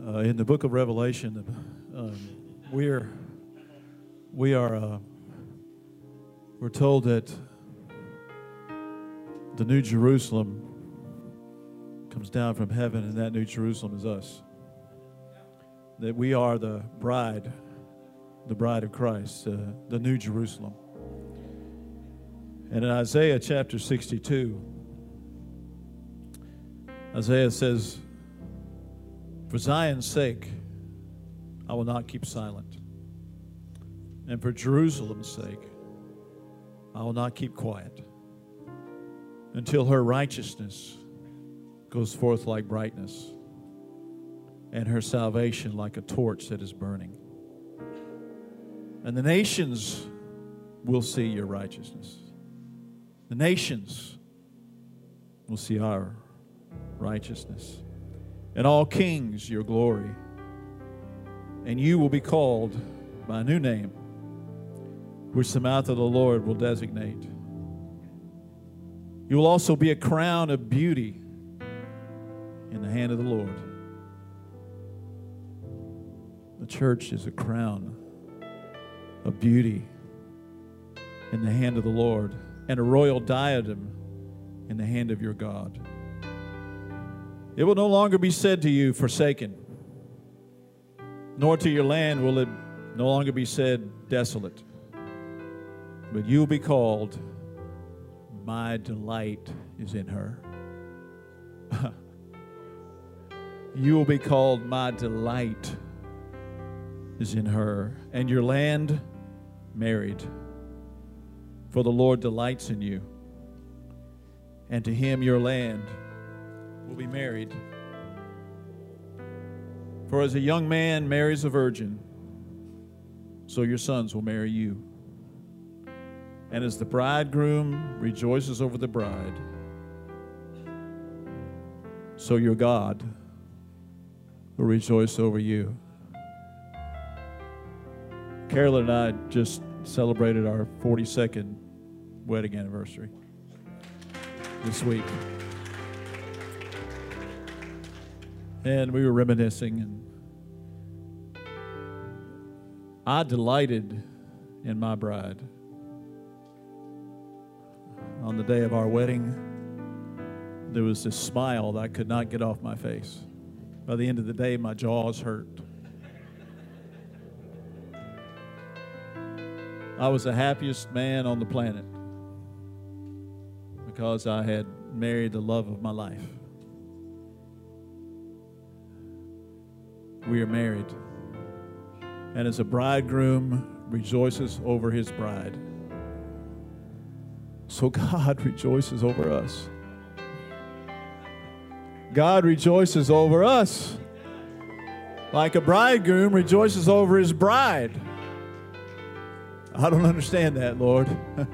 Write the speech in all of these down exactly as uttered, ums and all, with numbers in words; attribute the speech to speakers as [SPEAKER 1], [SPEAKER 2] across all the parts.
[SPEAKER 1] Uh, in the book of Revelation, um, we're we are uh, we're told that the New Jerusalem comes down from heaven, and that New Jerusalem is us. That we are the bride, the bride of Christ, uh, the New Jerusalem. And in Isaiah chapter sixty-two, Isaiah says, "For Zion's sake, I will not keep silent. And for Jerusalem's sake, I will not keep quiet until her righteousness goes forth like brightness and her salvation like a torch that is burning. And the nations will see your righteousness. The nations will see our righteousness. And all kings your glory. And you will be called by a new name, which the mouth of the Lord will designate. You will also be a crown of beauty in the hand of the Lord." The church is a crown of beauty in the hand of the Lord, and a royal diadem in the hand of your God. It will no longer be said to you, "Forsaken," nor to your land will it no longer be said, "Desolate." But you will be called, "My delight is in her." You will be called, "My delight is in her," and your land married. For the Lord delights in you, and to him your land will be married. For as a young man marries a virgin, so your sons will marry you. And as the bridegroom rejoices over the bride, so your God will rejoice over you. Carolyn and I just celebrated our forty-second wedding anniversary this week. And we were reminiscing, and I delighted in my bride. On the day of our wedding, there was this smile that I could not get off my face. By the end of the day, my jaws hurt. I was the happiest man on the planet because I had married the love of my life. We are married. And as a bridegroom rejoices over his bride, so God rejoices over us. God rejoices over us like a bridegroom rejoices over his bride. I don't understand that, Lord.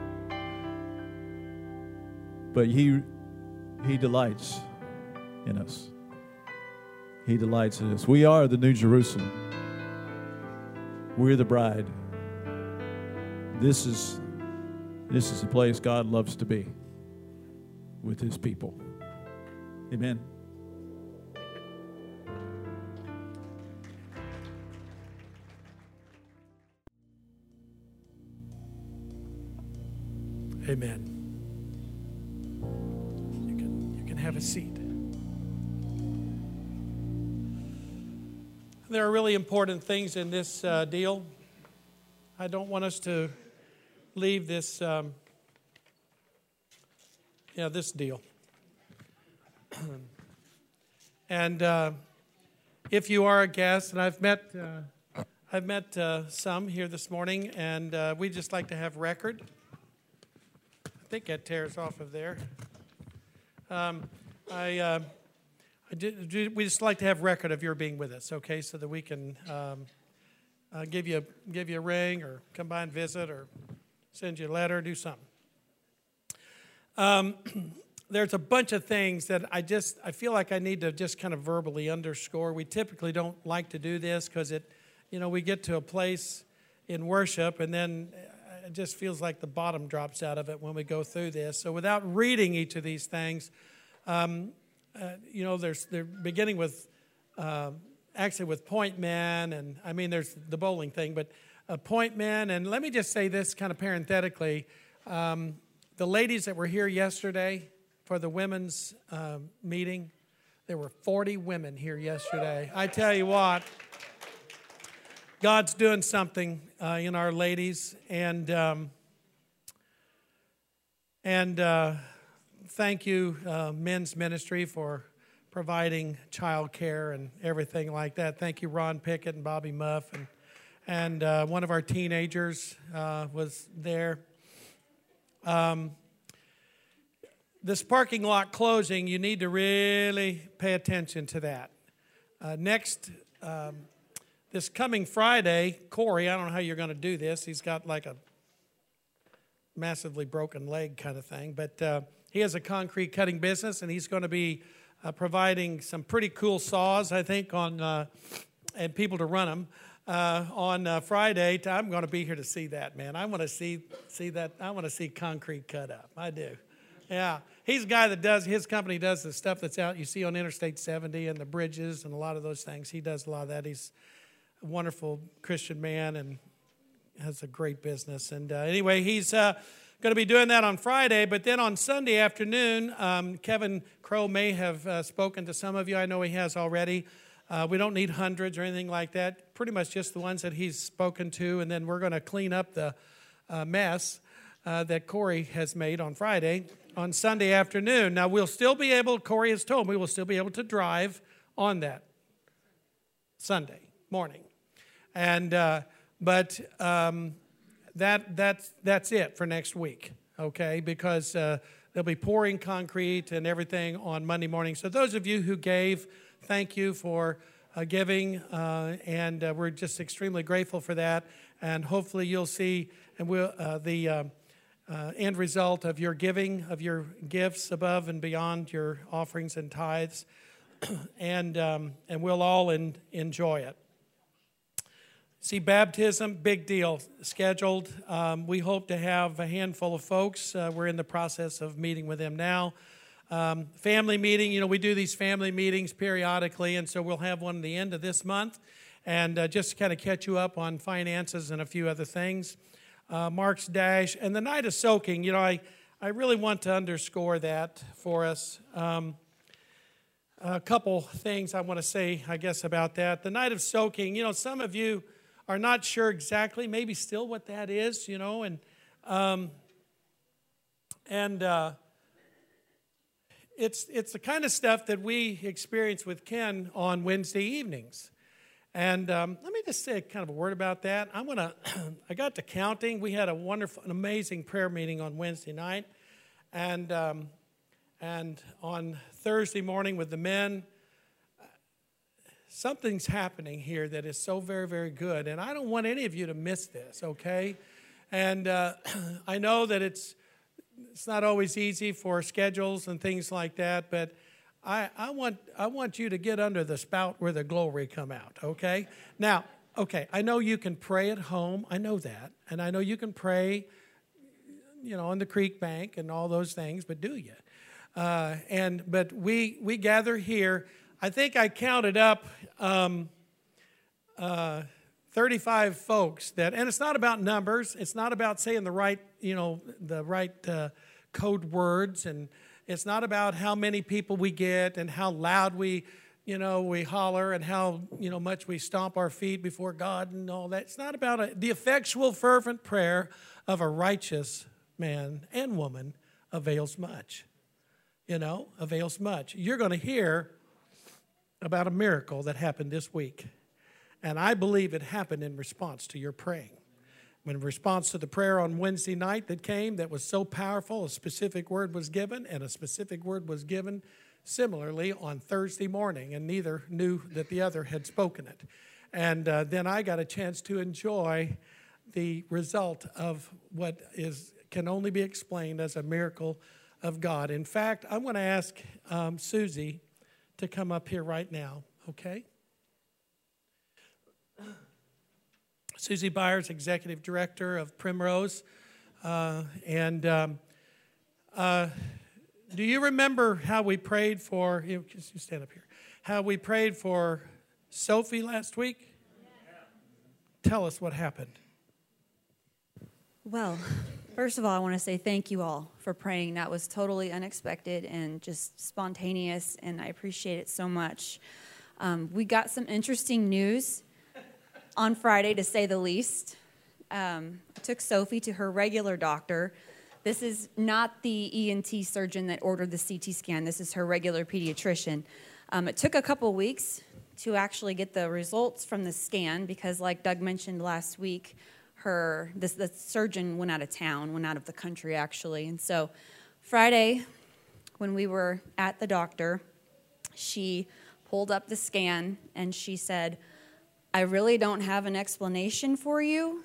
[SPEAKER 1] But he, he delights in us. He delights in us. We are the New Jerusalem. We're the bride. This is, this is the place God loves to be with his people. Amen.
[SPEAKER 2] Amen. You can, you can have a seat. There are really important things in this uh, deal. I don't want us to leave this, um, yeah, this deal. And uh, if you are a guest, and I've met, uh, I've met uh, some here this morning, and uh, we just like to have record. I think that tears off of there. Um, I, uh, I did, we just like to have record of your being with us, okay, so that we can um, uh, give you give you a ring or come by and visit or send you a letter, do something. Um, there's a bunch of things that I just I feel like I need to just kind of verbally underscore. We typically don't like to do this because it, you know, we get to a place in worship and then it just feels like the bottom drops out of it when we go through this. So without reading each of these things, um, uh, you know, there's they're beginning with uh, actually with point men, and I mean, there's the bowling thing, but uh, point men. And let me just say this kind of parenthetically. Um, the ladies that were here yesterday for the women's uh, meeting, there were forty women here yesterday. I tell you what, God's doing something uh, in our ladies, and um, and uh, thank you, uh, men's ministry, for providing child care and everything like that. Thank you, Ron Pickett and Bobby Muff, and and uh, one of our teenagers uh, was there. Um, this parking lot closing, you need to really pay attention to that. Uh, next, um, this coming Friday, Corey, I don't know how you're going to do this. He's got like a massively broken leg kind of thing, but uh, he has a concrete cutting business, and he's going to be Uh, providing some pretty cool saws, I think, on uh, and people to run them uh, on uh, Friday. I'm going to be here to see that, man. I want to see see that. I want to see concrete cut up. I do. Yeah, he's a guy that does. His company does the stuff that's out you see on Interstate seventy and the bridges and a lot of those things. He does a lot of that. He's a wonderful Christian man and has a great business. And uh, anyway, he's Uh, going to be doing that on Friday, but then on Sunday afternoon, um, Kevin Crow may have uh, spoken to some of you. I know he has already. Uh, we don't need hundreds or anything like that. Pretty much just the ones that he's spoken to, and then we're going to clean up the uh, mess uh, that Corey has made on Friday on Sunday afternoon. Now, we'll still be able, Corey has told me, we'll still be able to drive on that Sunday morning. And, uh, but... Um, That that's that's it for next week, okay? Because uh, they'll be pouring concrete and everything on Monday morning. So those of you who gave, thank you for uh, giving, uh, and uh, we're just extremely grateful for that. And hopefully you'll see and we'll uh, the uh, uh, end result of your giving, of your gifts above and beyond your offerings and tithes, and um, and we'll all in, enjoy it. See, baptism, big deal, scheduled. Um, we hope to have a handful of folks. Uh, we're in the process of meeting with them now. Um, family meeting, you know, we do these family meetings periodically, and so we'll have one at the end of this month. And uh, just to kind of catch you up on finances and a few other things. Uh, Mark's Dash, and the night of soaking, you know, I, I really want to underscore that for us. Um, a couple things I want to say, I guess, about that. The night of soaking, you know, some of you are not sure exactly, maybe still what that is, you know, and um, and uh, it's it's the kind of stuff that we experience with Ken on Wednesday evenings. And um, let me just say kind of a word about that. I'm gonna, I got to counting. We had a wonderful, an amazing prayer meeting on Wednesday night, and um, and on Thursday morning with the men. Something's happening here that is so very, very good, and I don't want any of you to miss this, okay? And uh, I know that it's it's not always easy for schedules and things like that, but I, I want I want you to get under the spout where the glory come out, okay? Now, okay, I know you can pray at home. I know that, and I know you can pray, you know, on the creek bank and all those things, but do you? Uh, and but we we gather here. I think I counted up um, uh, thirty-five folks that, and it's not about numbers. It's not about saying the right, you know, the right uh, code words, and it's not about how many people we get and how loud we, you know, we holler and how, you know, much we stomp our feet before God and all that. It's not about a, the effectual, fervent prayer of a righteous man and woman avails much. You know, avails much. You're going to hear about a miracle that happened this week. And I believe it happened in response to your praying. In response to the prayer on Wednesday night that came that was so powerful, a specific word was given, and a specific word was given similarly on Thursday morning, and neither knew that the other had spoken it. And uh, then I got a chance to enjoy the result of what is can only be explained as a miracle of God. In fact, I'm going to ask um, Susie to come up here right now, okay? Susie Byers, Executive Director of Primrose. Uh, and um, uh, do you remember how we prayed for, you stand up here, how we prayed for Sophie last week. Tell us what happened.
[SPEAKER 3] Well, first of all, I want to say thank you all for praying. That was totally unexpected and just spontaneous, and I appreciate it so much. Um, we got some interesting news on Friday, to say the least. Um, I took Sophie to her regular doctor. This is not the E N T surgeon that ordered the C T scan. This is her regular pediatrician. Um, it took a couple weeks to actually get the results from the scan because, like Doug mentioned last week, her this the surgeon went out of town, went out of the country actually. And so Friday, when we were at the doctor, she pulled up the scan and she said, "I really don't have an explanation for you,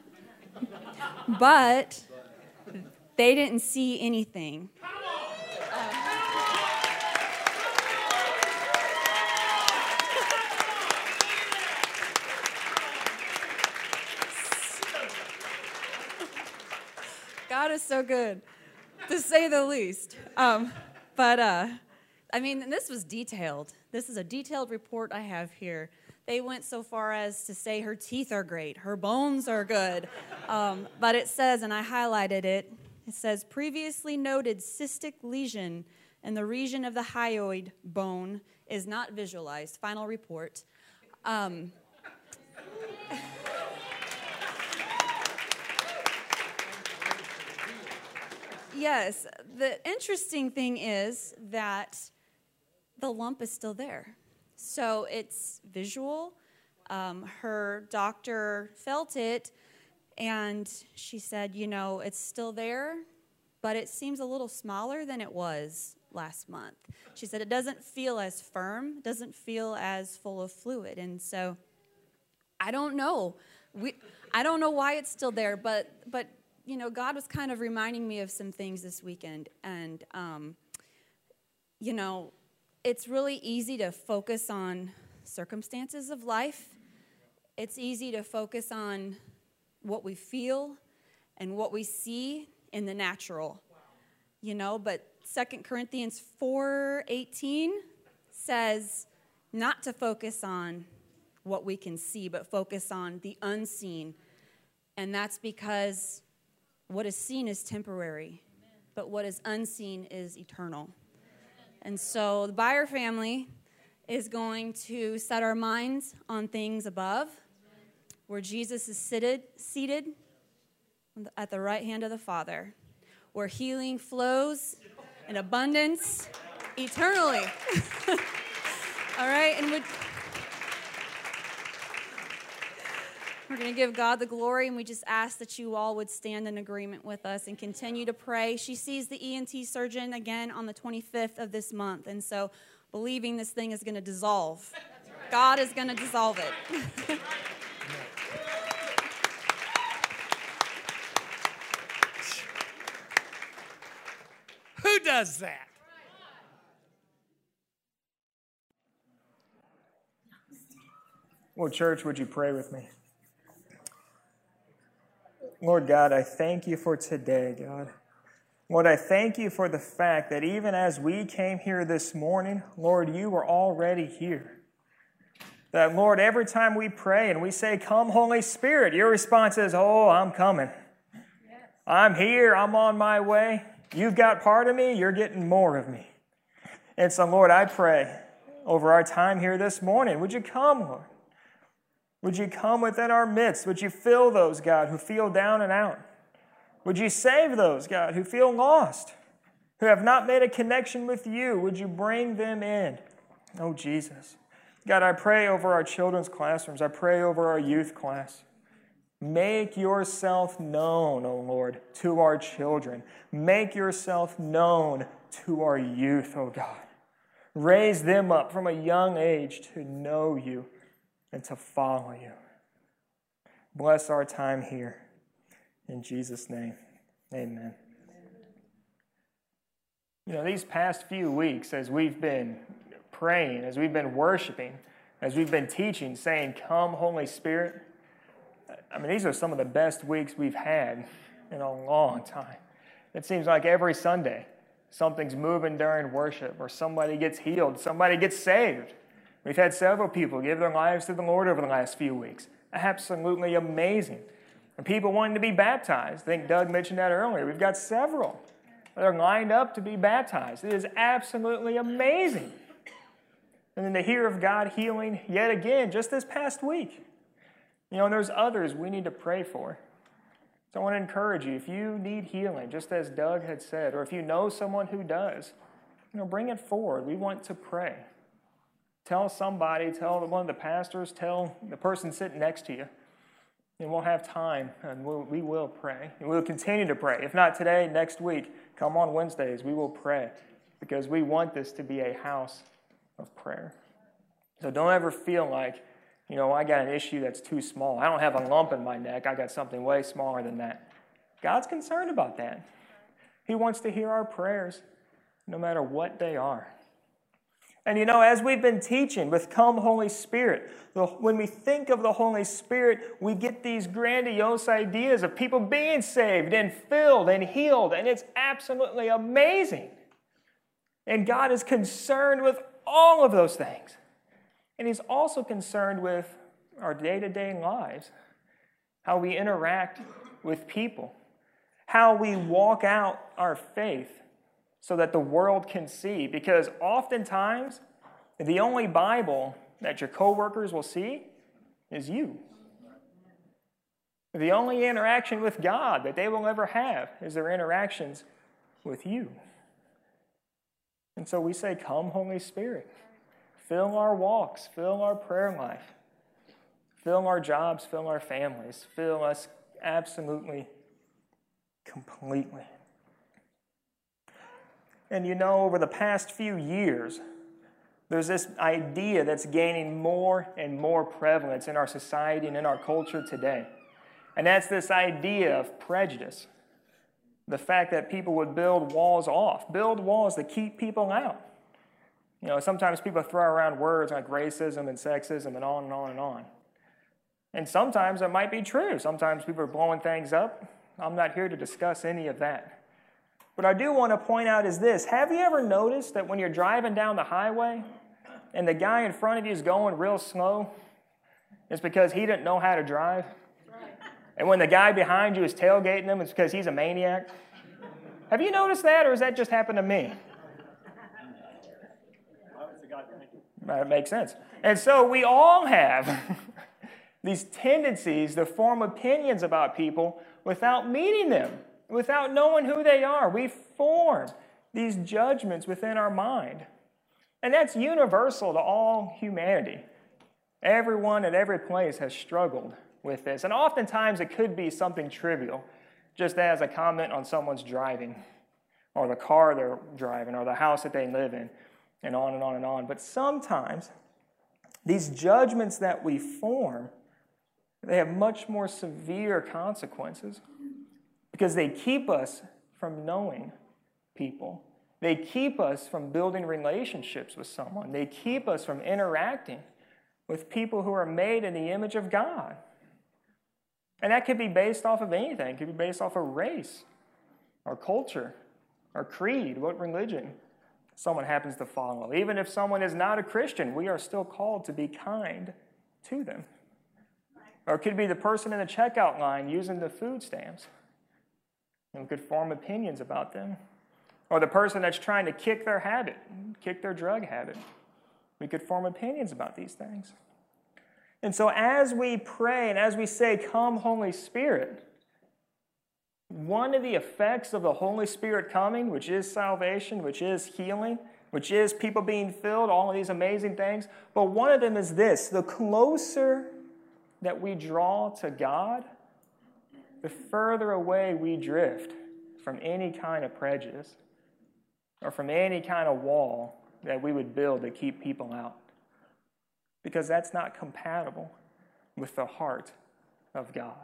[SPEAKER 3] but they didn't see anything." God is so good, to say the least. Um, but, uh, I mean, this was detailed. This is a detailed report I have here. They went so far as to say her teeth are great, her bones are good. Um, but it says, and I highlighted it, it says, previously noted cystic lesion in the region of the hyoid bone is not visualized. Final report. Um, Yes, the interesting thing is that the lump is still there. So it's visual. Um, her doctor felt it, and she said, you know, it's still there, but it seems a little smaller than it was last month. She said it doesn't feel as firm, doesn't feel as full of fluid. And so I don't know. We, I don't know why it's still there, but but. You know, God was kind of reminding me of some things this weekend. And, um, you know, it's really easy to focus on circumstances of life. It's easy to focus on what we feel and what we see in the natural. You know, but Second Corinthians four eighteen says not to focus on what we can see, but focus on the unseen. And that's because what is seen is temporary, but what is unseen is eternal. And so the Byer family is going to set our minds on things above, where Jesus is seated, seated at the right hand of the Father, where healing flows in abundance eternally. All right, and would... We're going to give God the glory, and we just ask that you all would stand in agreement with us and continue to pray. She sees the E N T surgeon again on the twenty-fifth of this month, and so believing this thing is going to dissolve. God is going to dissolve it.
[SPEAKER 2] Who does that?
[SPEAKER 4] Well, church, would you pray with me? Lord God, I thank you for today, God. Lord, I thank you for the fact that even as we came here this morning, Lord, you were already here. That, Lord, every time we pray and we say, "Come, Holy Spirit," your response is, "Oh, I'm coming. I'm here. I'm on my way. You've got part of me. You're getting more of me." And so, Lord, I pray over our time here this morning, would you come, Lord? Would you come within our midst? Would you fill those, God, who feel down and out? Would you save those, God, who feel lost, who have not made a connection with you? Would you bring them in? Oh, Jesus. God, I pray over our children's classrooms. I pray over our youth class. Make yourself known, O Lord, to our children. Make yourself known to our youth, O God. Raise them up from a young age to know you and to follow you. Bless our time here. In Jesus' name, amen. You know, these past few weeks, as we've been praying, as we've been worshiping, as we've been teaching, saying, "Come, Holy Spirit," I mean, these are some of the best weeks we've had in a long time. It seems like every Sunday, something's moving during worship, or somebody gets healed, somebody gets saved. We've had several people give their lives to the Lord over the last few weeks. Absolutely amazing. And people wanting to be baptized. I think Doug mentioned that earlier. We've got several that are lined up to be baptized. It is absolutely amazing. And then to hear of God healing yet again just this past week. You know, and there's others we need to pray for. So I want to encourage you, if you need healing, just as Doug had said, or if you know someone who does, you know, bring it forward. We want to pray. Tell somebody, tell one of the pastors, tell the person sitting next to you. And we'll have time, and we'll, we will pray. And we'll continue to pray. If not today, next week, come on Wednesdays, we will pray. Because we want this to be a house of prayer. So don't ever feel like, you know, I got an issue that's too small. I don't have a lump in my neck. I got something way smaller than that. God's concerned about that. He wants to hear our prayers, no matter what they are. And you know, as we've been teaching with Come Holy Spirit, when we think of the Holy Spirit, we get these grandiose ideas of people being saved and filled and healed, and it's absolutely amazing. And God is concerned with all of those things. And He's also concerned with our day-to-day lives, how we interact with people, how we walk out our faith so that the world can see. Because oftentimes, the only Bible that your coworkers will see is you. The only interaction with God that they will ever have is their interactions with you. And so we say, come, Holy Spirit. Fill our walks, fill our prayer life, fill our jobs, fill our families, fill us absolutely, completely. And you know, over the past few years, there's this idea that's gaining more and more prevalence in our society and in our culture today. And that's this idea of prejudice. The fact that people would build walls off, build walls that keep people out. You know, sometimes people throw around words like racism and sexism and on and on and on. And sometimes it might be true. Sometimes people are blowing things up. I'm not here to discuss any of that. What I do want to point out is this. Have you ever noticed that when you're driving down the highway and the guy in front of you is going real slow, it's because he didn't know how to drive? And when the guy behind you is tailgating him, it's because he's a maniac? Have you noticed that, or has that just happened to me? That makes sense. And so we all have these tendencies to form opinions about people without meeting them, without knowing who they are. We form these judgments within our mind. And that's universal to all humanity. Everyone at every place has struggled with this. And oftentimes it could be something trivial, just as a comment on someone's driving, or the car they're driving, or the house that they live in, and on and on and on. But sometimes these judgments that we form, they have much more severe consequences because they keep us from knowing people. They keep us from building relationships with someone. They keep us from interacting with people who are made in the image of God. And that could be based off of anything. It could be based off of race, or culture, or creed, what religion someone happens to follow. Even if someone is not a Christian, we are still called to be kind to them. Or it could be the person in the checkout line using the food stamps. And we could form opinions about them. Or the person that's trying to kick their habit, kick their drug habit. We could form opinions about these things. And so as we pray and as we say, come Holy Spirit, one of the effects of the Holy Spirit coming, which is salvation, which is healing, which is people being filled, all of these amazing things, but one of them is this: the closer that we draw to God, the further away we drift from any kind of prejudice or from any kind of wall that we would build to keep people out. Because that's not compatible with the heart of God.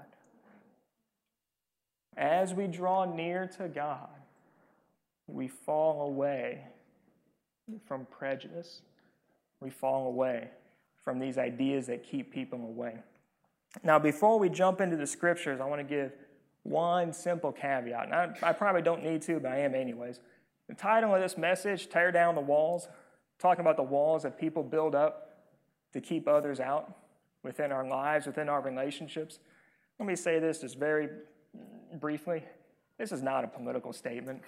[SPEAKER 4] As we draw near to God, we fall away from prejudice. We fall away from these ideas that keep people away. Now, before we jump into the scriptures, I want to give one simple caveat. And I, I probably don't need to, but I am anyways. The title of this message, Tear Down the Walls, talking about the walls that people build up to keep others out within our lives, within our relationships. Let me say this just very briefly. This is not a political statement.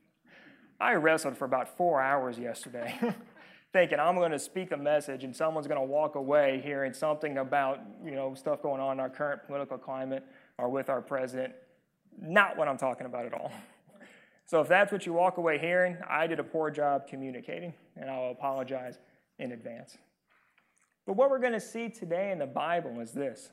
[SPEAKER 4] I wrestled for about four hours yesterday thinking I'm going to speak a message and someone's going to walk away hearing something about, you know, stuff going on in our current political climate or with our president. Not what I'm talking about at all. So if that's what you walk away hearing, I did a poor job communicating, and I'll apologize in advance. But what we're going to see today in the Bible is this.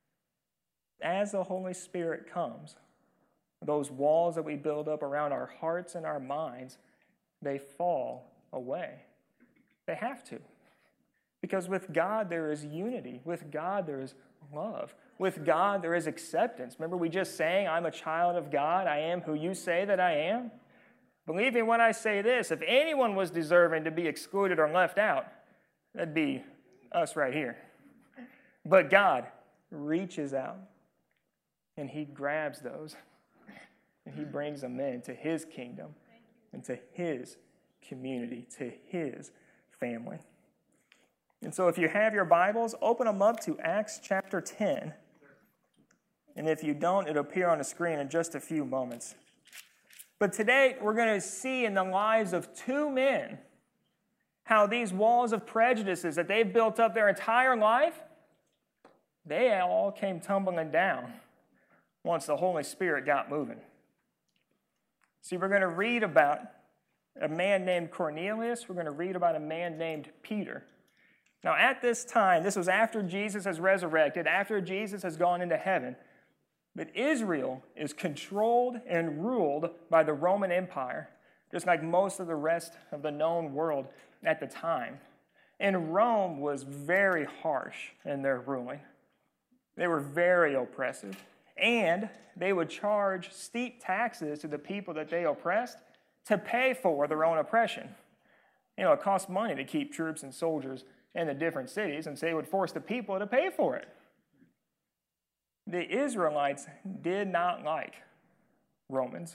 [SPEAKER 4] As the Holy Spirit comes, those walls that we build up around our hearts and our minds, they fall away. They have to. Because with God there is unity. With God there is love. With God there is acceptance. Remember we just sang, I'm a child of God. I am who you say that I am. Believe me when I say this, if anyone was deserving to be excluded or left out, that'd be us right here. But God reaches out and he grabs those and he brings them into his kingdom, into his community, to his family. And so if you have your Bibles, open them up to Acts chapter ten. And if you don't, it'll appear on the screen in just a few moments. But today, we're going to see in the lives of two men how these walls of prejudices that they've built up their entire life, they all came tumbling down once the Holy Spirit got moving. See, we're going to read about a man named Cornelius. We're going to read about a man named Peter. Now, at this time, this was after Jesus has resurrected, after Jesus has gone into heaven, but Israel is controlled and ruled by the Roman Empire, just like most of the rest of the known world at the time. And Rome was very harsh in their ruling. They were very oppressive. And they would charge steep taxes to the people that they oppressed to pay for their own oppression. You know, it cost money to keep troops and soldiers in the different cities, and so they would force the people to pay for it. The Israelites did not like Romans,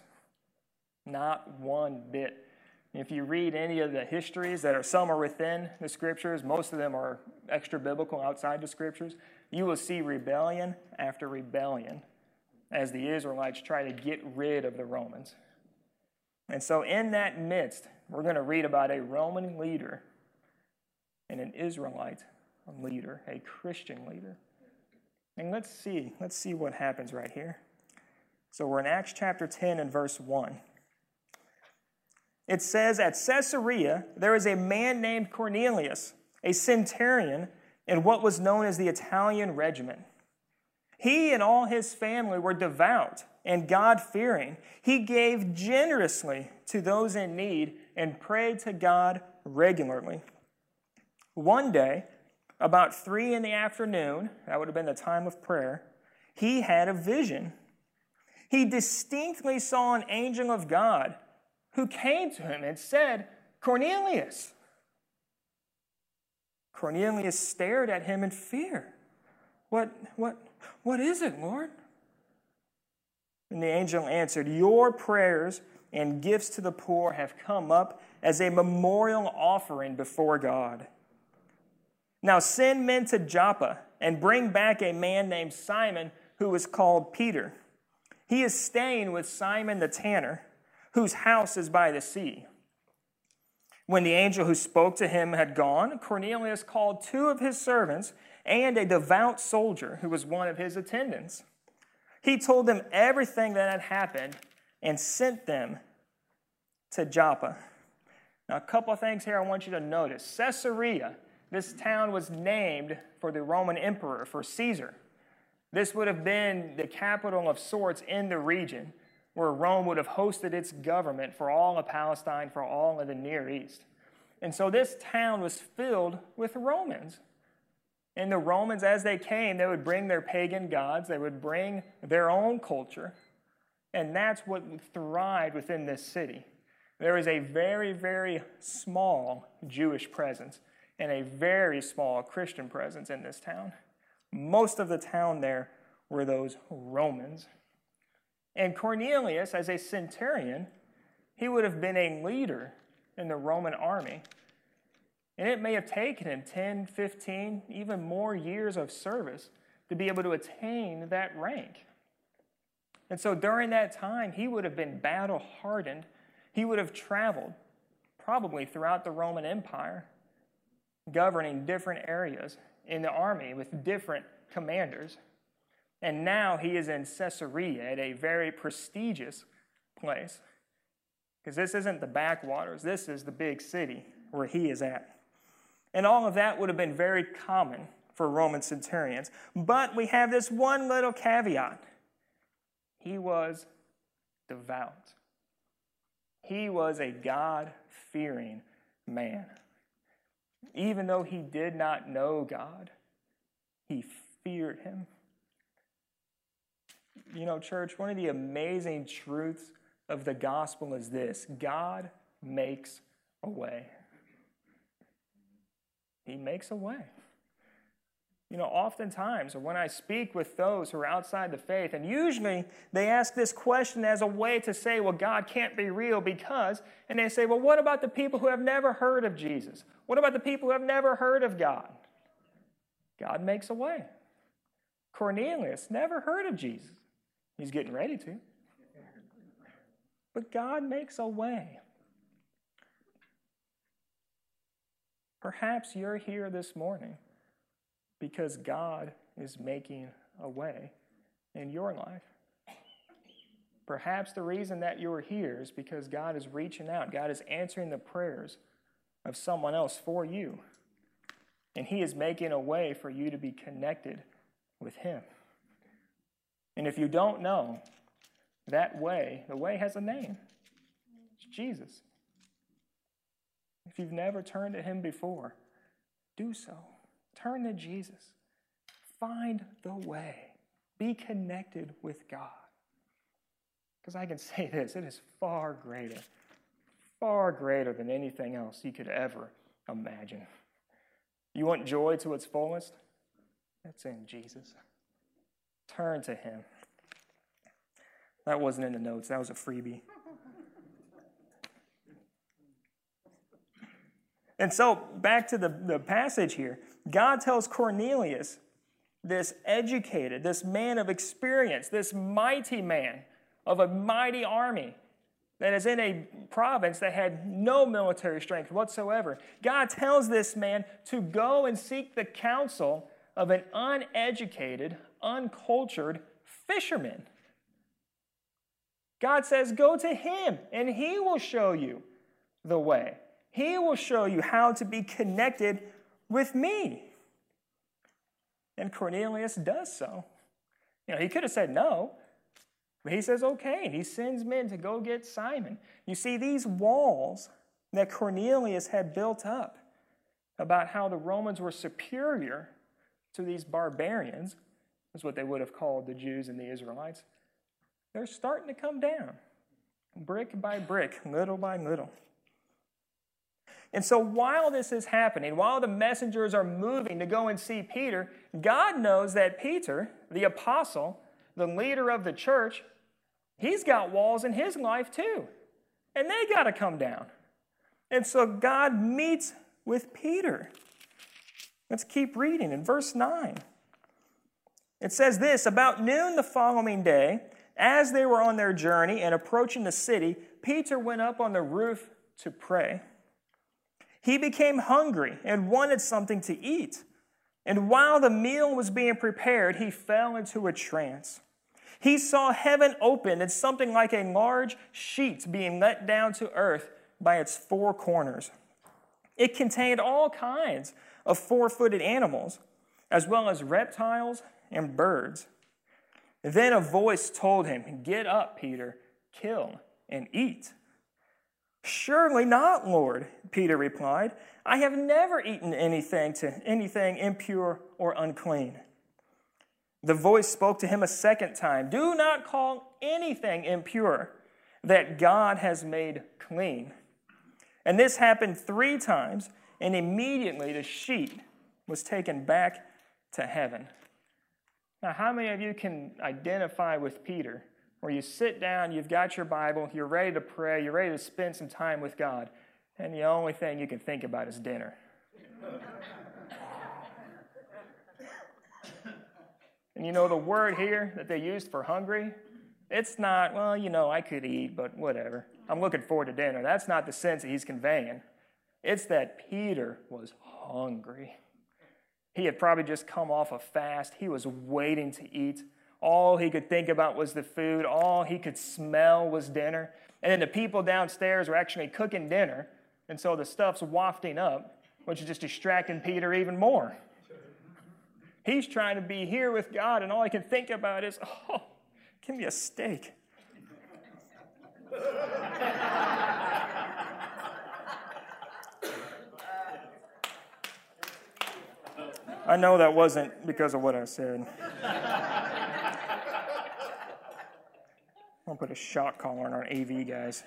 [SPEAKER 4] not one bit. If you read any of the histories that are some are within the scriptures, most of them are extra biblical outside the scriptures, you will see rebellion after rebellion as the Israelites try to get rid of the Romans. And so in that midst, we're going to read about a Roman leader and an Israelite leader, a Christian leader. And let's see, let's see what happens right here. So we're in Acts chapter ten and verse one. It says, at Caesarea, there is a man named Cornelius, a centurion in what was known as the Italian regiment. He and all his family were devout and God-fearing. He gave generously to those in need and prayed to God regularly. One day, about three in the afternoon, that would have been the time of prayer, he had a vision. He distinctly saw an angel of God who came to him and said, Cornelius. Cornelius stared at him in fear. What, what, what is it, Lord? And the angel answered, your prayers and gifts to the poor have come up as a memorial offering before God. Now send men to Joppa and bring back a man named Simon who is called Peter. He is staying with Simon the tanner, whose house is by the sea. When the angel who spoke to him had gone, Cornelius called two of his servants and a devout soldier who was one of his attendants. He told them everything that had happened and sent them to Joppa. Now, a couple of things here I want you to notice. Caesarea, this town was named for the Roman emperor, for Caesar. This would have been the capital of sorts in the region where Rome would have hosted its government for all of Palestine, for all of the Near East. And so this town was filled with Romans. And the Romans, as they came, they would bring their pagan gods, they would bring their own culture, and that's what thrived within this city. There is a very, very small Jewish presence and a very small Christian presence in this town. Most of the town there were those Romans. And Cornelius, as a centurion, he would have been a leader in the Roman army. And it may have taken him ten, fifteen, even more years of service to be able to attain that rank. And so during that time, he would have been battle-hardened. He would have traveled probably throughout the Roman Empire, governing different areas in the army with different commanders. And now he is in Caesarea at a very prestigious place. Because this isn't the backwaters. This is the big city where he is at. And all of that would have been very common for Roman centurions. But we have this one little caveat. He was devout. He was a God-fearing man. Even though he did not know God, he feared him. You know, church, one of the amazing truths of the gospel is this: God makes a way. He makes a way. You know, oftentimes when I speak with those who are outside the faith, and usually they ask this question as a way to say, well, God can't be real because, and they say, well, what about the people who have never heard of Jesus? What about the people who have never heard of God? God makes a way. Cornelius never heard of Jesus. He's getting ready to. But God makes a way. Perhaps you're here this morning because God is making a way in your life. Perhaps the reason that you're here is because God is reaching out. God is answering the prayers of someone else for you. And he is making a way for you to be connected with him. And if you don't know, that way, the way has a name. It's Jesus. If you've never turned to him before, do so. Turn to Jesus. Find the way. Be connected with God. Because I can say this, it is far greater, far greater than anything else you could ever imagine. You want joy to its fullest? That's in Jesus. Turn to him. That wasn't in the notes. That was a freebie. And so, back to the, the passage here. God tells Cornelius, this educated, this man of experience, this mighty man of a mighty army that is in a province that had no military strength whatsoever. God tells this man to go and seek the counsel of an uneducated, uncultured fisherman. God says, go to him, and he will show you the way. He will show you how to be connected with me. And Cornelius does so. You know, he could have said no, but he says okay, and he sends men to go get Simon. You see, these walls that Cornelius had built up about how the Romans were superior to these barbarians, is what they would have called the Jews and the Israelites, they're starting to come down, brick by brick, little by little. And so while this is happening, while the messengers are moving to go and see Peter, God knows that Peter, the apostle, the leader of the church, he's got walls in his life too. And they got to come down. And so God meets with Peter. Let's keep reading in verse nine. It says this, about noon the following day, as they were on their journey and approaching the city, Peter went up on the roof to pray. He became hungry and wanted something to eat. And while the meal was being prepared, he fell into a trance. He saw heaven open and something like a large sheet being let down to earth by its four corners. It contained all kinds of four-footed animals, as well as reptiles and birds. Then a voice told him, get up, Peter, kill and eat. Surely not, Lord, Peter replied. I have never eaten anything to anything impure or unclean. The voice spoke to him a second time. Do not call anything impure that God has made clean. And this happened three times, and immediately the sheet was taken back to heaven. Now, how many of you can identify with Peter? Where you sit down, you've got your Bible, you're ready to pray, you're ready to spend some time with God, and the only thing you can think about is dinner. And you know the word here that they used for hungry? It's not, well, you know, I could eat, but whatever. I'm looking forward to dinner. That's not the sense that he's conveying. It's that Peter was hungry. He had probably just come off a fast. He was waiting to eat. All he could think about was the food. All he could smell was dinner. And then the people downstairs were actually cooking dinner. And so the stuff's wafting up, which is just distracting Peter even more. He's trying to be here with God, and all he can think about is, oh, give me a steak. I know that wasn't because of what I said. I'll put a shock collar on our A V guys.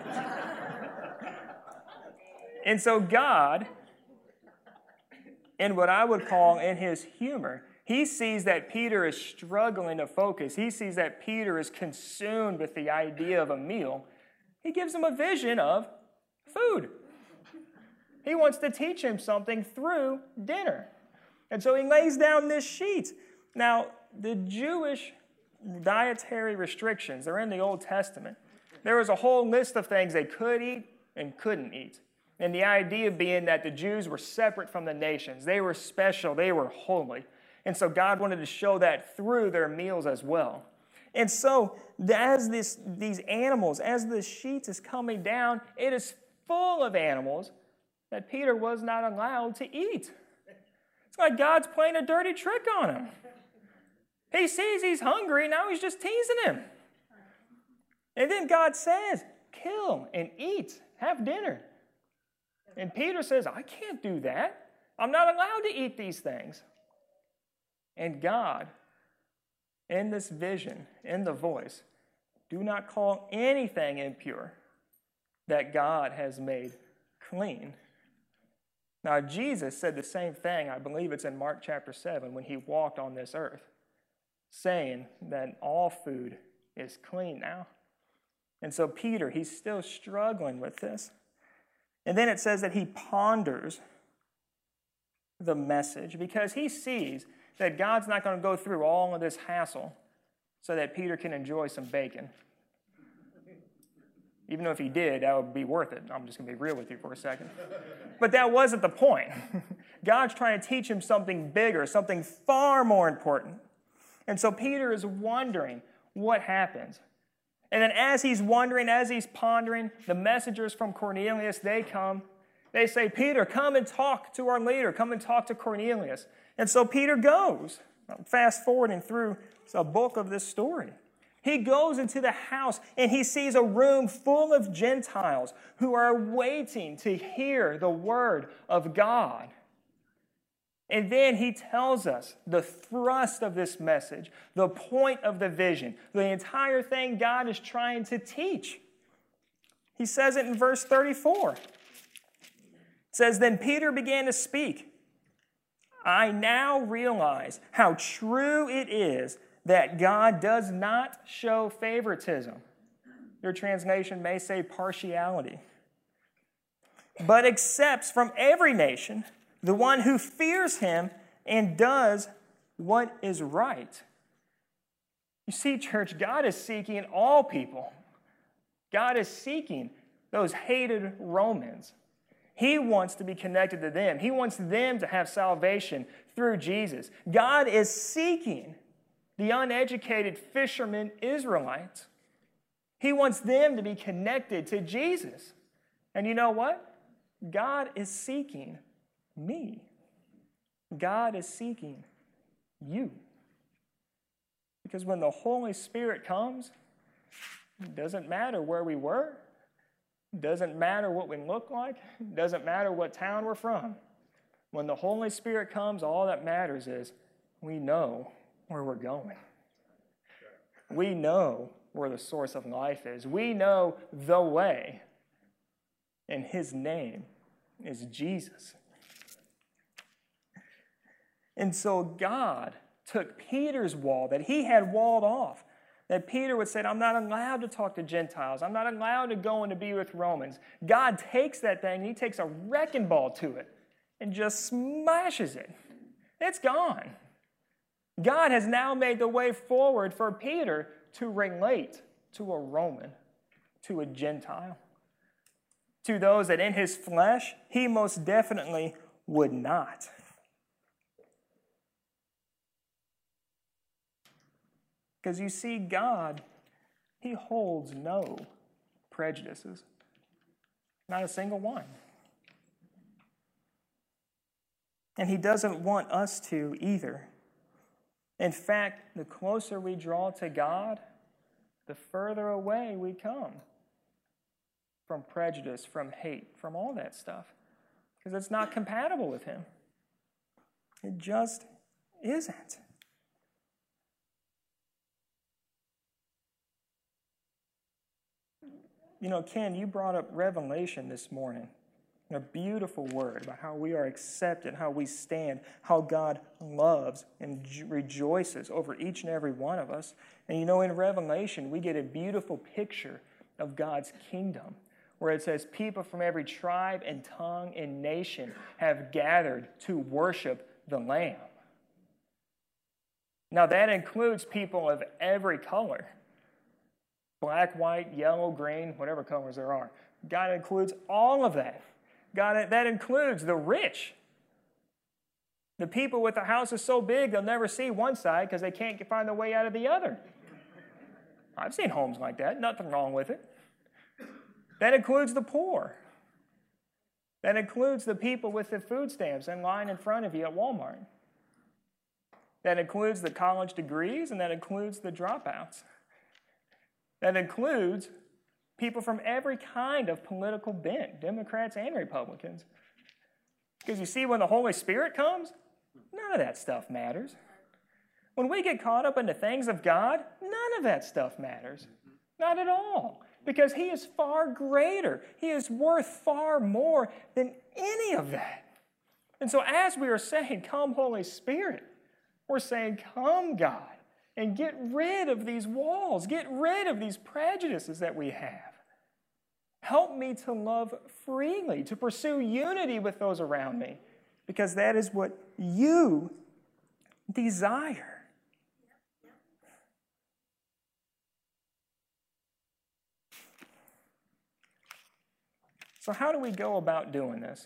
[SPEAKER 4] And so God, in what I would call in his humor, he sees that Peter is struggling to focus. He sees that Peter is consumed with the idea of a meal. He gives him a vision of food. He wants to teach him something through dinner. And so he lays down this sheet. Now, the Jewish dietary restrictions, they're in the Old Testament. There was a whole list of things they could eat and couldn't eat. And the idea being that the Jews were separate from the nations. They were special. They were holy. And so God wanted to show that through their meals as well. And so as this, these animals, as the sheet is coming down, it is full of animals that Peter was not allowed to eat. It's like God's playing a dirty trick on him. He sees he's hungry, now he's just teasing him. And then God says, kill and eat, have dinner. And Peter says, I can't do that. I'm not allowed to eat these things. And God, in this vision, in the voice, do not call anything impure that God has made clean. Now, Jesus said the same thing, I believe it's in Mark chapter seven, when he walked on this earth, saying that all food is clean now. And so Peter, he's still struggling with this. And then it says that he ponders the message because he sees that God's not going to go through all of this hassle so that Peter can enjoy some bacon. Even though if he did, that would be worth it. I'm just going to be real with you for a second. But that wasn't the point. God's trying to teach him something bigger, something far more important. And so Peter is wondering what happens. And then as he's wondering, as he's pondering, the messengers from Cornelius, they come. They say, Peter, come and talk to our leader. Come and talk to Cornelius. And so Peter goes. I'm fast forwarding through a book of this story. He goes into the house and he sees a room full of Gentiles who are waiting to hear the word of God. And then he tells us the thrust of this message, the point of the vision, the entire thing God is trying to teach. He says it in verse thirty-four. It says, then Peter began to speak. I now realize how true it is that God does not show favoritism. Your translation may say partiality. But accepts from every nation the one who fears him and does what is right. You see, church, God is seeking all people. God is seeking those hated Romans. He wants to be connected to them. He wants them to have salvation through Jesus. God is seeking the uneducated fishermen Israelites. He wants them to be connected to Jesus. And you know what? God is seeking me. God is seeking you. Because when the Holy Spirit comes, it doesn't matter where we were. It doesn't matter what we look like. It doesn't matter what town we're from. When the Holy Spirit comes, all that matters is we know where we're going. We know where the source of life is. We know the way. And his name is Jesus. And so God took Peter's wall that he had walled off, that Peter would say, I'm not allowed to talk to Gentiles. I'm not allowed to go and to be with Romans. God takes that thing and he takes a wrecking ball to it. and just smashes it. It's gone. God has now made the way forward for Peter to relate to a Roman, to a Gentile, to those that in his flesh he most definitely would not. Because you see, God, he holds no prejudices. Not a single one. And he doesn't want us to either. In fact, the closer we draw to God, the further away we come from prejudice, from hate, from all that stuff. Because it's not compatible with him. It just isn't. You know, Ken, you brought up Revelation this morning. A beautiful word about how we are accepted, how we stand, how God loves and rejoices over each and every one of us. And you know, in Revelation, we get a beautiful picture of God's kingdom, where it says people from every tribe and tongue and nation have gathered to worship the Lamb. Now, that includes people of every color. Black, white, yellow, green, whatever colors there are. God includes all of that. God, that includes the rich. The people with the houses so big they'll never see one side because they can't find their way out of the other. I've seen homes like that. Nothing wrong with it. That includes the poor. That includes the people with the food stamps in line in front of you at Walmart. That includes the college degrees, and that includes the dropouts. That includes people from every kind of political bent, Democrats and Republicans. Because you see, when the Holy Spirit comes, none of that stuff matters. When we get caught up in the things of God, none of that stuff matters. Not at all. Because he is far greater. He is worth far more than any of that. And so as we are saying, come Holy Spirit, we're saying, come God, and get rid of these walls. Get rid of these prejudices that we have. Help me to love freely, to pursue unity with those around me, because that is what you desire. So how do we go about doing this?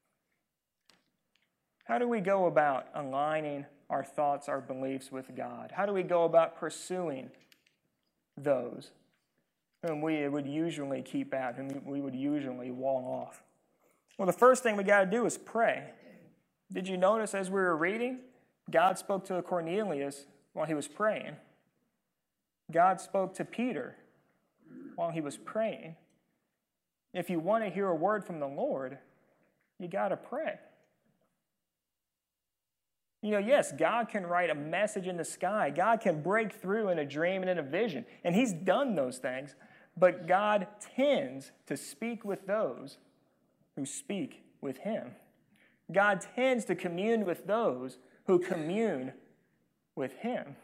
[SPEAKER 4] How do we go about aligning our thoughts, our beliefs with God? How do we go about pursuing those whom we would usually keep out, whom we would usually wall off? Well, the first thing we got to do is pray. Did you notice as we were reading, God spoke to Cornelius while he was praying. God spoke to Peter while he was praying. If you want to hear a word from the Lord, you got to pray. You know, yes, God can write a message in the sky. God can break through in a dream and in a vision. And he's done those things. But God tends to speak with those who speak with him. God tends to commune with those who commune with him.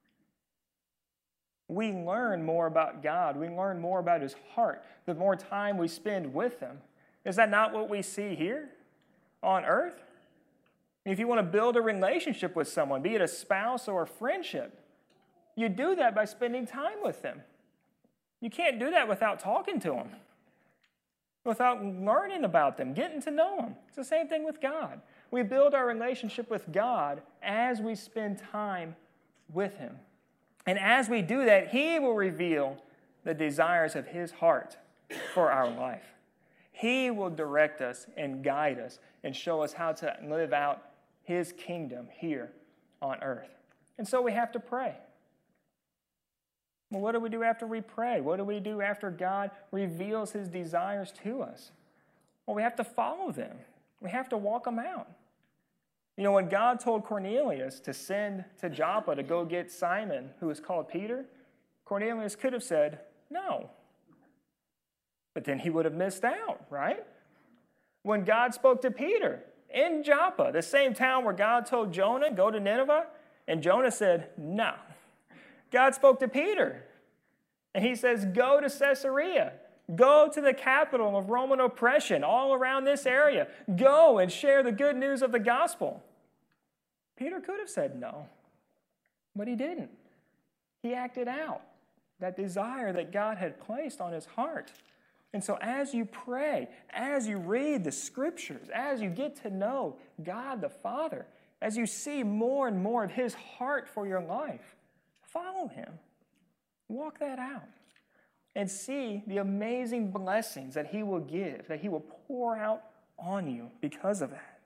[SPEAKER 4] We learn more about God. We learn more about his heart the more time we spend with him. Is that not what we see here on earth? If you want to build a relationship with someone, be it a spouse or a friendship, you do that by spending time with them. You can't do that without talking to them, without learning about them, getting to know them. It's the same thing with God. We build our relationship with God as we spend time with him. And as we do that, he will reveal the desires of his heart for our life. He will direct us and guide us and show us how to live out his kingdom here on earth. And so we have to pray. Well, what do we do after we pray? What do we do after God reveals his desires to us? Well, we have to follow them. We have to walk them out. You know, when God told Cornelius to send to Joppa to go get Simon, who was called Peter, Cornelius could have said, no. But then he would have missed out, right? When God spoke to Peter in Joppa, the same town where God told Jonah, go to Nineveh, and Jonah said, no. God spoke to Peter, and he says, go to Caesarea. Go to the capital of Roman oppression all around this area. Go and share the good news of the gospel. Peter could have said no, but he didn't. He acted out that desire that God had placed on his heart. And so as you pray, as you read the scriptures, as you get to know God the Father, as you see more and more of his heart for your life, follow him. Walk that out. And see the amazing blessings that he will give, that he will pour out on you because of that.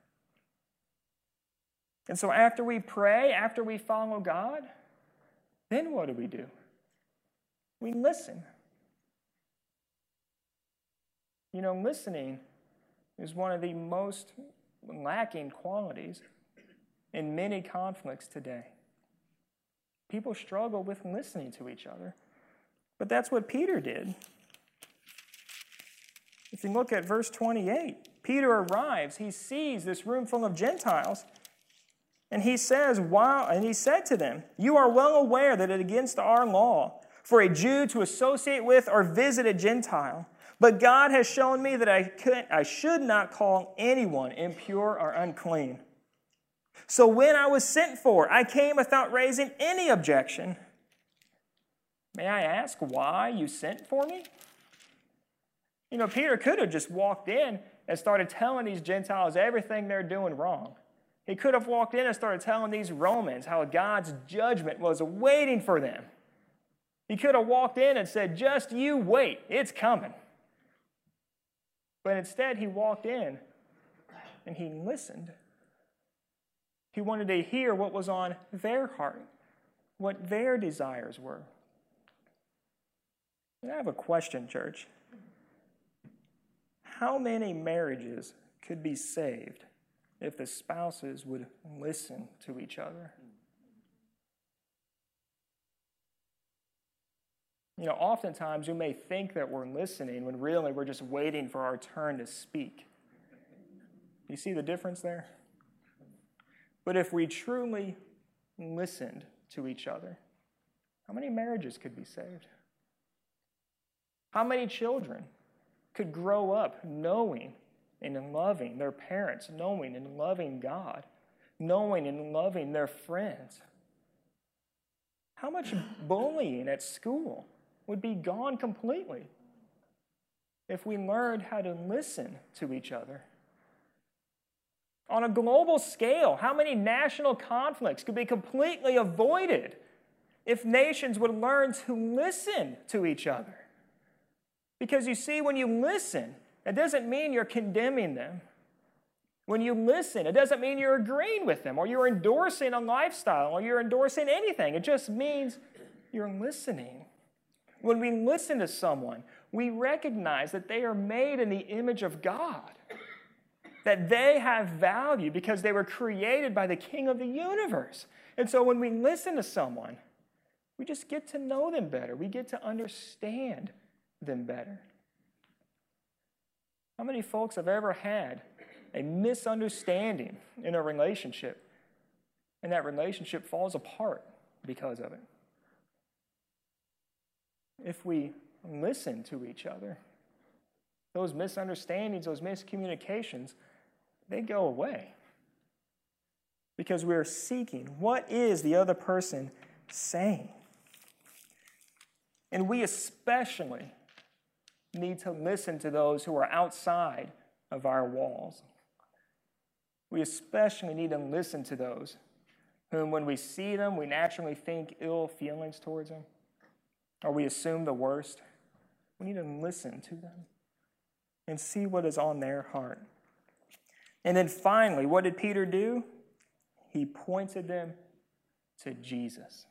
[SPEAKER 4] And so after we pray, after we follow God, then what do we do? We listen. You know, listening is one of the most lacking qualities in many conflicts today. People struggle with listening to each other. But that's what Peter did. If you look at verse twenty-eight, Peter arrives. He sees this room full of Gentiles. And he says, wow, and he said to them, "You are well aware that it is against our law for a Jew to associate with or visit a Gentile. But God has shown me that I, could, I should not call anyone impure or unclean. So when I was sent for, I came without raising any objection. May I ask why you sent for me?" You know, Peter could have just walked in and started telling these Gentiles everything they're doing wrong. He could have walked in and started telling these Romans how God's judgment was waiting for them. He could have walked in and said, "Just you wait, it's coming." But instead, he walked in and he listened. He wanted to hear what was on their heart, what their desires were. I have a question, church. How many marriages could be saved if the spouses would listen to each other? You know, oftentimes we may think that we're listening when really we're just waiting for our turn to speak. You see the difference there? But if we truly listened to each other, how many marriages could be saved? How many children could grow up knowing and loving their parents, knowing and loving God, knowing and loving their friends? How much bullying at school would be gone completely if we learned how to listen to each other? On a global scale, how many national conflicts could be completely avoided if nations would learn to listen to each other? Because you see, when you listen, it doesn't mean you're condemning them. When you listen, it doesn't mean you're agreeing with them or you're endorsing a lifestyle or you're endorsing anything. It just means you're listening. When we listen to someone, we recognize that they are made in the image of God, that they have value because they were created by the King of the universe. And so when we listen to someone, we just get to know them better. We get to understand them better. How many folks have ever had a misunderstanding in a relationship, and that relationship falls apart because of it? If we listen to each other, those misunderstandings, those miscommunications, they go away. Because we're seeking, what is the other person saying? And we especially need to listen to those who are outside of our walls. We especially need to listen to those whom, when we see them, we naturally think ill feelings towards them, or we assume the worst. We need to listen to them and see what is on their heart. And then finally, what did Peter do? He pointed them to Jesus.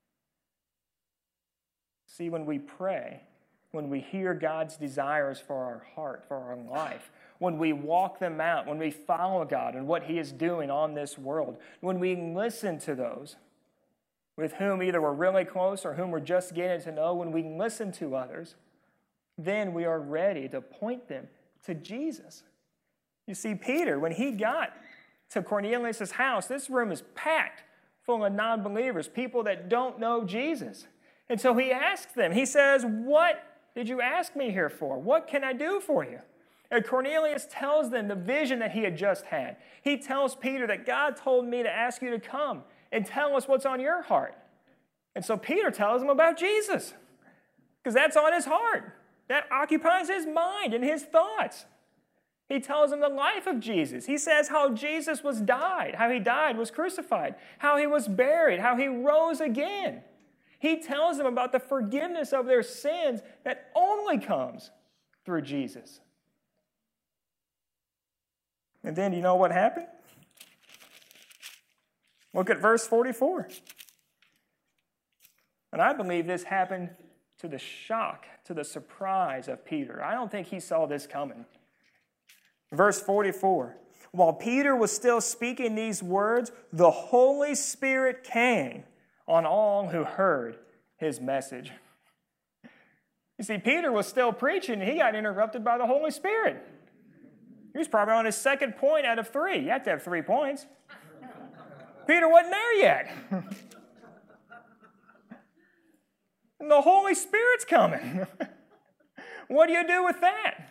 [SPEAKER 4] See, when we pray, when we hear God's desires for our heart, for our life, when we walk them out, when we follow God and what He is doing on this world, when we listen to those with whom either we're really close or whom we're just getting to know, when we listen to others, then we are ready to point them to Jesus. You see, Peter, when he got to Cornelius' house, this room is packed full of non-believers, people that don't know Jesus. And so he asks them, he says, what did you ask me here for? What can I do for you? And Cornelius tells them the vision that he had just had. He tells Peter that God told me to ask you to come and tell us what's on your heart. And so Peter tells him about Jesus, because that's on his heart. That occupies his mind and his thoughts. He tells him the life of Jesus. He says how Jesus was died, how he died, was crucified, how he was buried, how he rose again. He tells them about the forgiveness of their sins that only comes through Jesus. And then you know what happened? Look at verse forty-four. And I believe this happened to the shock, to the surprise of Peter. I don't think he saw this coming. Verse forty-four. While Peter was still speaking these words, the Holy Spirit came on all who heard his message. You see, Peter was still preaching, and he got interrupted by the Holy Spirit. He was probably on his second point out of three. You have to have three points. Peter wasn't there yet. And the Holy Spirit's coming. What do you do with that?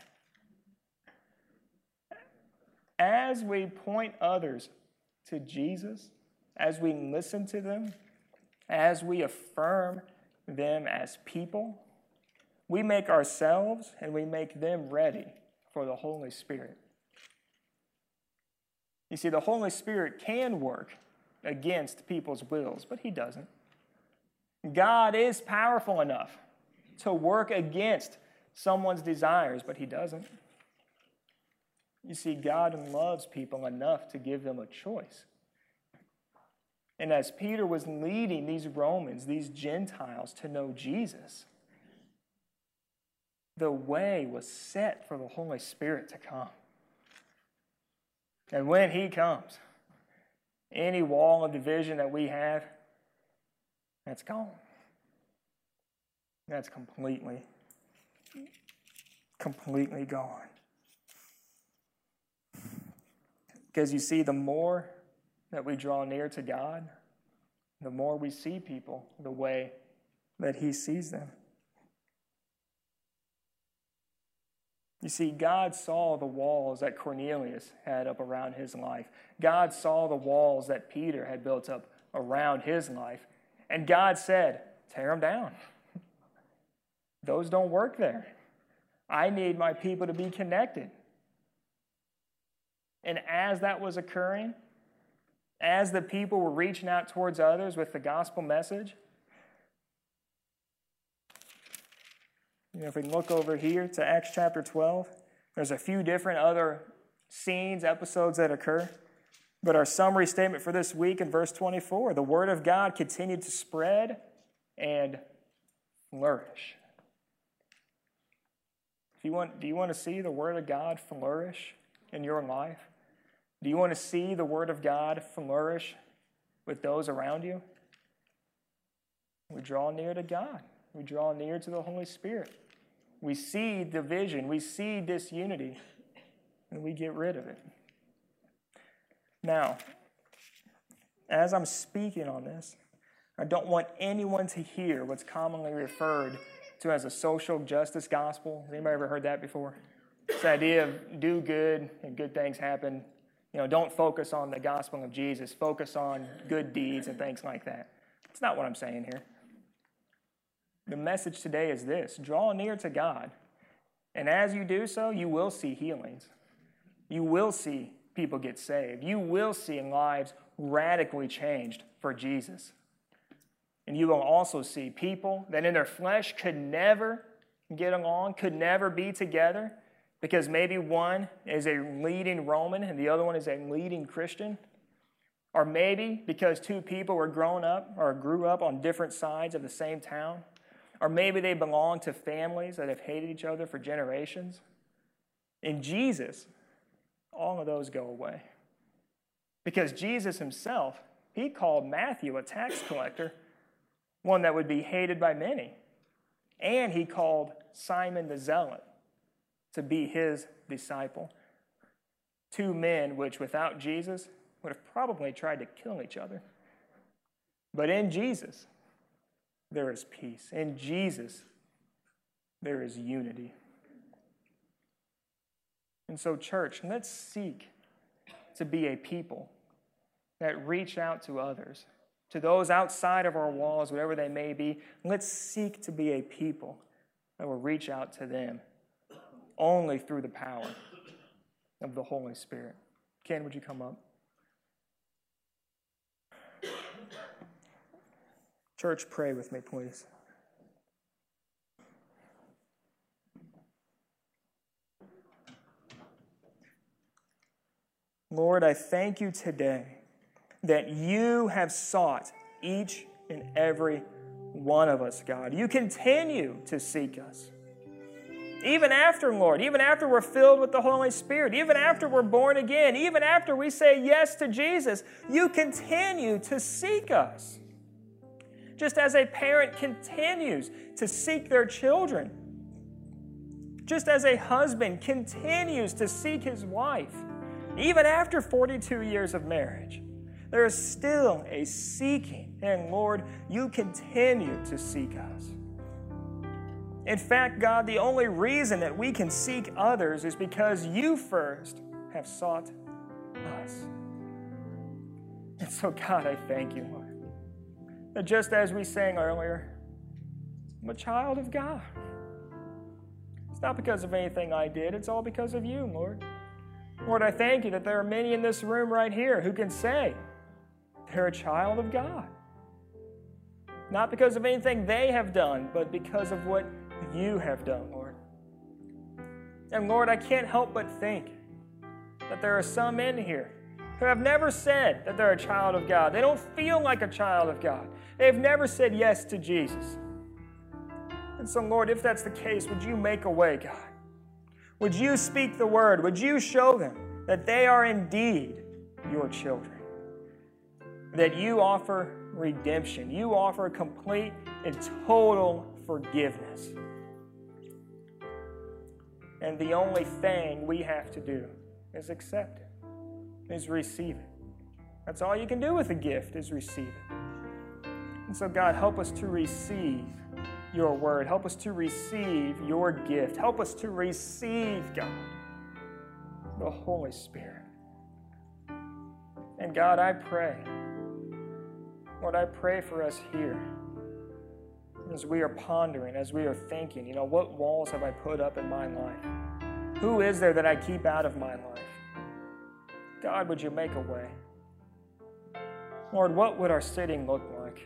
[SPEAKER 4] As we point others to Jesus, as we listen to them, as we affirm them as people, we make ourselves and we make them ready for the Holy Spirit. You see, the Holy Spirit can work against people's wills, but he doesn't. God is powerful enough to work against someone's desires, but he doesn't. You see, God loves people enough to give them a choice. And as Peter was leading these Romans, these Gentiles, to know Jesus, the way was set for the Holy Spirit to come. And when he comes, any wall of division that we have, that's gone. That's completely, completely gone. Because you see, the more that we draw near to God, the more we see people the way that he sees them. You see, God saw the walls that Cornelius had up around his life. God saw the walls that Peter had built up around his life. And God said, tear them down. Those don't work there. I need my people to be connected. And as that was occurring, as the people were reaching out towards others with the gospel message, you know, if we look over here to Acts chapter twelve, there's a few different other scenes, episodes that occur. But our summary statement for this week in verse twenty-four, the word of God continued to spread and flourish. If you want, do you want to see the word of God flourish in your life? Do you want to see the word of God flourish with those around you? We draw near to God. We draw near to the Holy Spirit. We see division. We see disunity, and we get rid of it. Now, as I'm speaking on this, I don't want anyone to hear what's commonly referred to as a social justice gospel. Has anybody ever heard that before? This idea of do good and good things happen. You know, don't focus on the gospel of Jesus. Focus on good deeds and things like that. That's not what I'm saying here. The message today is this: draw near to God. And as you do so, you will see healings. You will see people get saved. You will see lives radically changed for Jesus. And you will also see people that in their flesh could never get along, could never be together, because maybe one is a leading Roman and the other one is a leading Christian. Or maybe because two people were grown up or grew up on different sides of the same town. Or maybe they belong to families that have hated each other for generations. In Jesus, all of those go away. Because Jesus himself, he called Matthew a tax collector, one that would be hated by many. And he called Simon the Zealot to be his disciple. Two men which without Jesus would have probably tried to kill each other. But in Jesus, there is peace. In Jesus, there is unity. And so, church, let's seek to be a people that reach out to others, to those outside of our walls, whatever they may be. Let's seek to be a people that will reach out to them only through the power of the Holy Spirit. Ken, would you come up? Church, pray with me, please. Lord, I thank you today that you have sought each and every one of us, God. You continue to seek us. Even after, Lord, even after we're filled with the Holy Spirit, even after we're born again, even after we say yes to Jesus, you continue to seek us. Just as a parent continues to seek their children, just as a husband continues to seek his wife, even after forty-two years of marriage, there is still a seeking. And Lord, you continue to seek us. In fact, God, the only reason that we can seek others is because you first have sought us. And so, God, I thank you, Lord, that just as we sang earlier, I'm a child of God. It's not because of anything I did, it's all because of you, Lord. Lord, I thank you that there are many in this room right here who can say they're a child of God. Not because of anything they have done, but because of what you have done, Lord. And Lord, I can't help but think that there are some in here who have never said that they're a child of God. They don't feel like a child of God. They've never said yes to Jesus. And so, Lord, if that's the case, would you make a way, God? Would you speak the word? Would you show them that they are indeed your children? That you offer redemption. You offer complete and total forgiveness. And the only thing we have to do is accept it, is receive it. That's all you can do with a gift, is receive it. And so, God, help us to receive your word. Help us to receive your gift. Help us to receive, God, the Holy Spirit. And God, I pray, Lord, I pray for us here as we are pondering, as we are thinking, you know, what walls have I put up in my life? Who is there that I keep out of my life? God, would you make a way? Lord, what would our sitting look like?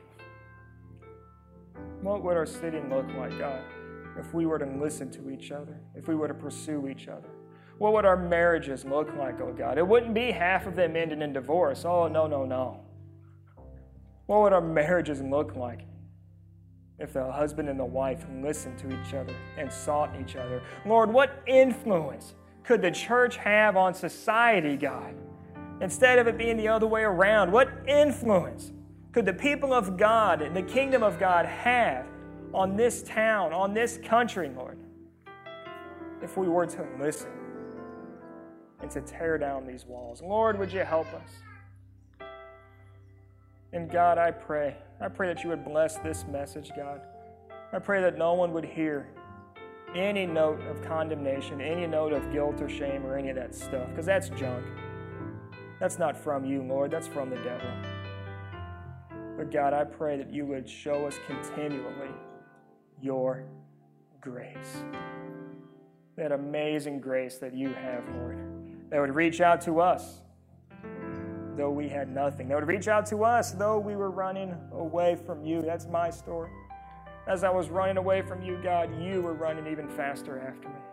[SPEAKER 4] What would our sitting look like, God, if we were to listen to each other, if we were to pursue each other? What would our marriages look like, oh God? It wouldn't be half of them ending in divorce. Oh, no, no, no. What would our marriages look like if the husband and the wife listened to each other and sought each other? Lord, what influence could the church have on society, God? Instead of it being the other way around, what influence could the people of God and the kingdom of God have on this town, on this country, Lord, if we were to listen and to tear down these walls? Lord, would you help us? And God, I pray, I pray that you would bless this message, God. I pray that no one would hear any note of condemnation, any note of guilt or shame or any of that stuff, because that's junk. That's not from you, Lord. That's from the devil. But God, I pray that you would show us continually your grace. That amazing grace that you have, Lord, that would reach out to us though we had nothing. That would reach out to us though we were running away from you. That's my story. As I was running away from you, God, you were running even faster after me.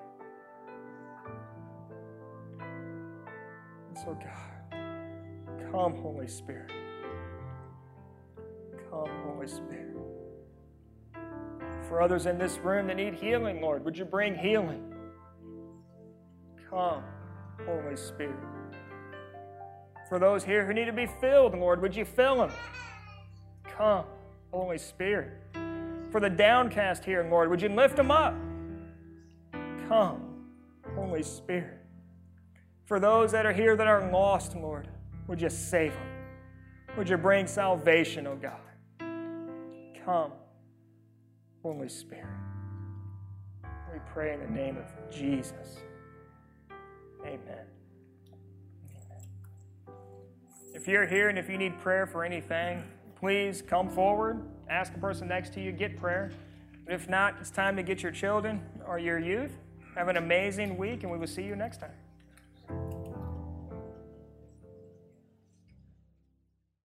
[SPEAKER 4] And so, God, come, Holy Spirit. Come, Holy Spirit. For others in this room that need healing, Lord, would you bring healing? Come, Holy Spirit. For those here who need to be filled, Lord, would you fill them? Come, Holy Spirit. For the downcast here, Lord, would you lift them up? Come, Holy Spirit. For those that are here that are lost, Lord, would you save them? Would you bring salvation, oh God? Come, Holy Spirit. pray in the name of Jesus. Amen. If you're here and if you need prayer for anything, please come forward, ask the person next to you, get prayer. But if not, it's time to get your children or your youth. Have an amazing week, and we will see you next time.